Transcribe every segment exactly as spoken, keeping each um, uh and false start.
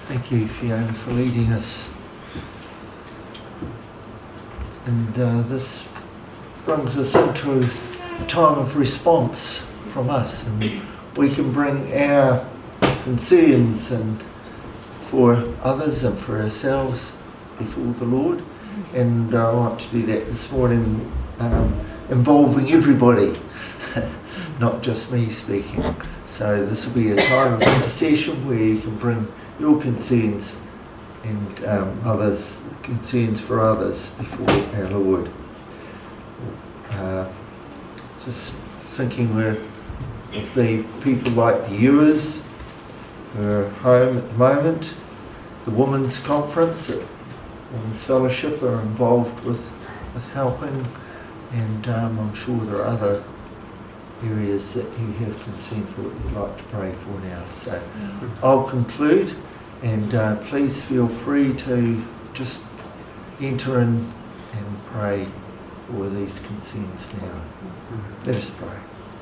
Thank you, Fiona, for leading us. And uh, this brings us into a time of response from us, and we can bring our concerns and for others and for ourselves before the Lord. And I want to do that this morning, um, involving everybody, not just me speaking. So this will be a time of intercession where you can bring your concerns and um, others, concerns for others before our Lord. Uh, just thinking we're, of the people like the Ewers who are home at the moment, the Women's Conference, the Women's Fellowship are involved with, with helping, and um, I'm sure there are other areas that you have concern for that you'd like to pray for now. So I'll conclude, and uh, please feel free to just enter in and pray for these concerns now. Let us pray.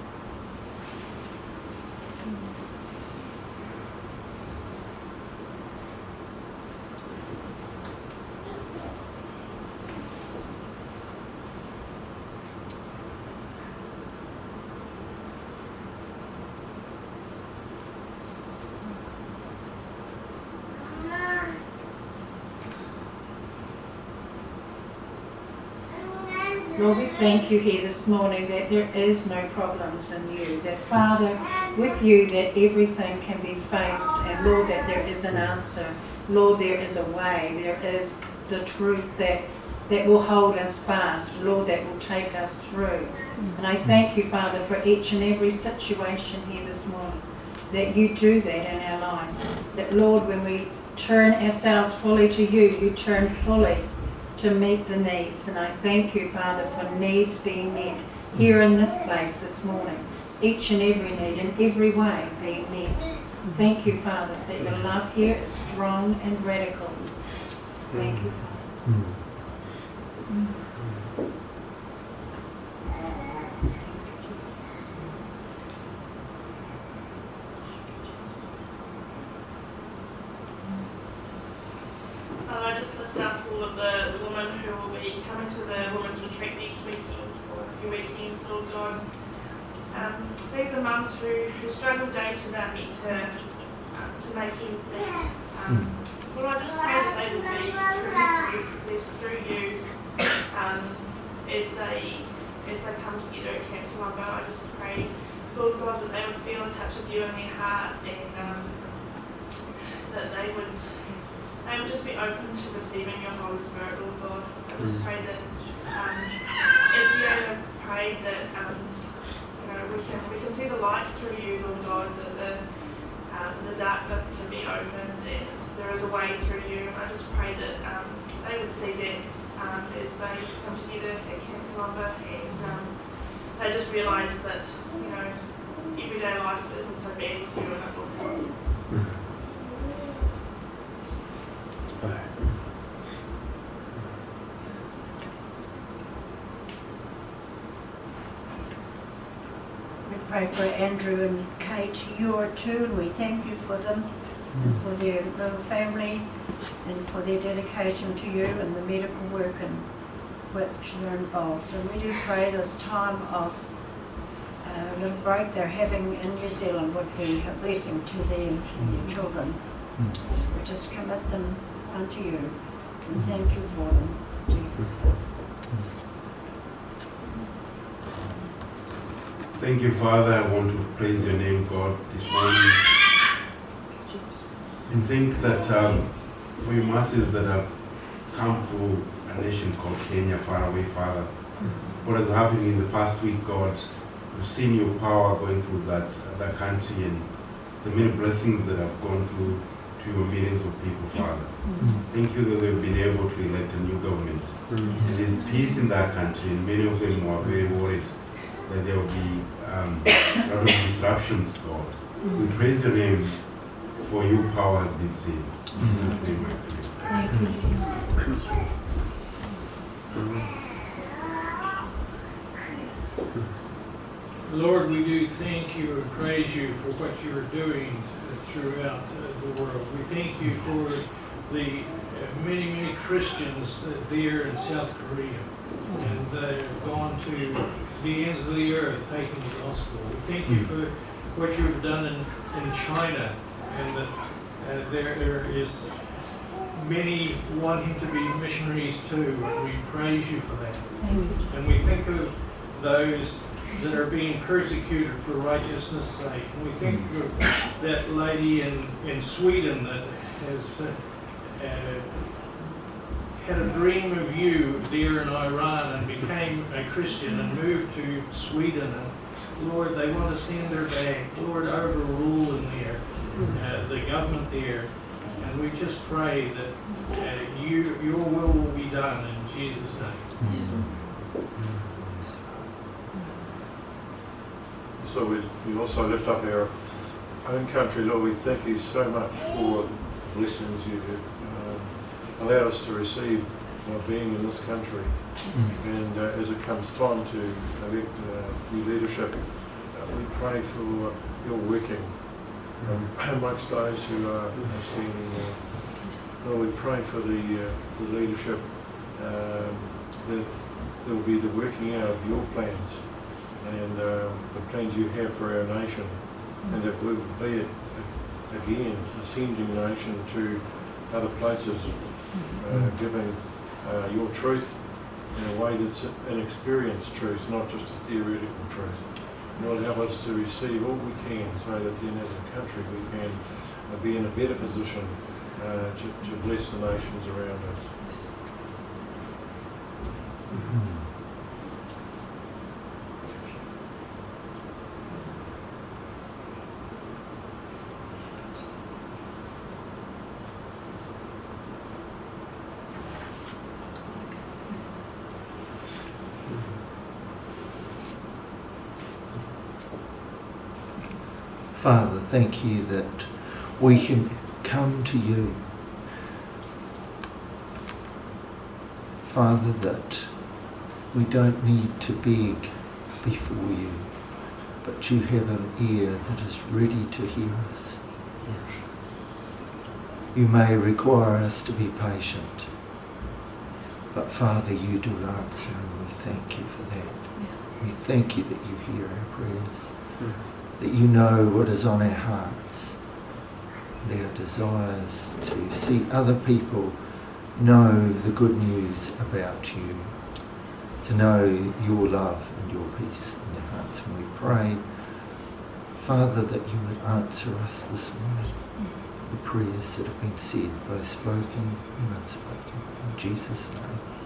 Lord, we thank you here this morning that there is no problems in you, that Father, with you that everything can be faced, and Lord, that there is an answer. Lord, there is a way, there is the truth that, that will hold us fast, Lord, that will take us through. And I thank you, Father, for each and every situation here this morning, that you do that in our lives. That, Lord, when we turn ourselves fully to you, you turn fully to meet the needs. And I thank you, Father, for needs being met here in this place this morning. Each and every need in every way being met. Thank you, Father, that your love here is strong and radical. Thank you, Father. Mm. I just lift up all of the women who will be coming to the Women's Retreat next weekend, or a few weekends, Lord God. Um, these are mums who, who struggle day to day to, um, to make ends meet. Um, Lord, I just pray that they will be true blessed through you um, as they as they come together at Camp Columba. I just pray, Lord God, that they would feel a touch of you in their heart, and um, that they would They would just be open to receiving your Holy Spirit, Lord God. I just pray that um, as we have prayed that um, you know we can we can see the light through you, Lord God, that the um, the darkness can be opened and there is a way through you. And I just pray that um, they would see that um, as they come together at Camp Columba, and um, they just realise that you know everyday life isn't so bad with you in it, Lord God. We pray for Andrew and Kate, you are too, and we thank you for them, and for their little family, and for their dedication to you and the medical work in which they're involved. And we do pray this time of uh, little break they're having in New Zealand would be a blessing to them and their children. So we just commit them unto you, and thank you for them, Jesus. Thank you, Father. I want to praise your name, God, this morning. And think that um, for your masses that have come through a nation called Kenya, far away, Father, what has happened in the past week, God, we've seen your power going through that, that country, and the many blessings that have gone through to your millions of people, Father. Mm-hmm. Thank you that they've been able to elect a new government. Mm-hmm. And there's peace in that country, and many of them are very worried that there will be um, a lot of disruptions, God. Mm-hmm. We praise your name for your power has been seen. In Jesus' name I pray. Lord, we do thank you and praise you for what you are doing throughout uh, the world. We thank you for the uh, many, many Christians uh, there in South Korea, and they've gone to the ends of the earth taking the gospel. We thank you for what you've done in, in China, and that uh, there, there is many wanting to be missionaries too, and we praise you for that. And we think of those that are being persecuted for righteousness' sake. And we think of that lady in, in Sweden that has uh, uh, had a dream of you there in Iran and became a Christian and moved to Sweden. And Lord, they want to send her back. Lord, overrule in there, uh, the government there. And we just pray that uh, you, your will will be done in Jesus' name. So we, we also lift up our own country, Lord. We thank you so much for the blessings you have uh, allowed us to receive by being in this country. Mm. And uh, as it comes time to elect uh, new leadership, uh, we pray for your working um, amongst those who are standing there. Lord, we pray for the, uh, the leadership, um, that there will be the working out of your plans and uh, the plans you have for our nation, and that we will be, a, again, a sending nation to other places, uh, giving uh, your truth in a way that's an experienced truth, not just a theoretical truth. Lord, help us to receive all we can so that then as a country we can uh, be in a better position uh, to, to bless the nations around us. Mm-hmm. Father, thank you that we can come to you. Father, that we don't need to beg before you, but you have an ear that is ready to hear us. You may require us to be patient, but Father, you do answer, and we thank you for that. We thank you that you hear our prayers. That you know what is on our hearts and our desires to see other people know the good news about you, to know your love and your peace in their hearts. And we pray, Father, that you would answer us this morning, the prayers that have been said, both spoken and unspoken. In Jesus' name.